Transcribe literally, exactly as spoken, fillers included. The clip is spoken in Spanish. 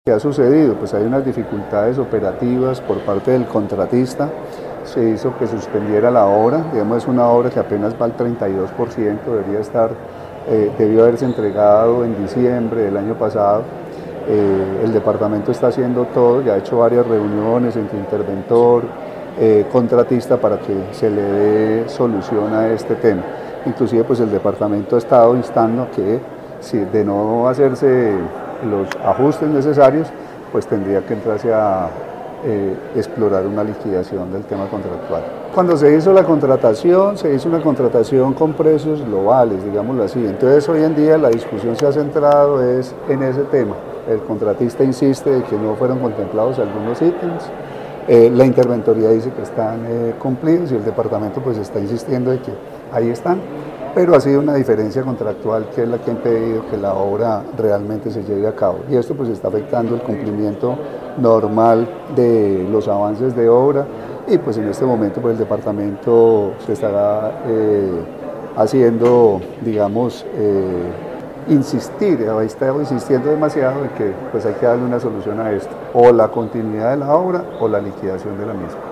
¿Qué ha sucedido? Pues hay unas dificultades operativas por parte del contratista, se hizo que suspendiera la obra, digamos es una obra que apenas va al treinta y dos por ciento, debería estar, eh, debió haberse entregado en diciembre del año pasado. Eh, el departamento está haciendo todo, ya ha hecho varias reuniones entre interventor, eh, contratista para que se le dé solución a este tema. Inclusive pues el departamento ha estado instando a que si de no hacerse los ajustes necesarios, pues tendría que entrarse a eh, explorar una liquidación del tema contractual. Cuando se hizo la contratación, se hizo una contratación con precios globales, digámoslo así. Entonces hoy en día la discusión se ha centrado es en ese tema. El contratista insiste de que no fueron contemplados algunos ítems, eh, la interventoría dice que están eh, cumplidos y el departamento pues está insistiendo de que ahí están, pero ha sido una diferencia contractual que es la que ha impedido que la obra realmente se lleve a cabo, y esto pues está afectando el cumplimiento normal de los avances de obra, y pues en este momento pues el departamento se estará eh, haciendo, digamos, eh, insistir, ha estado insistiendo demasiado en que pues hay que darle una solución a esto, o la continuidad de la obra o la liquidación de la misma.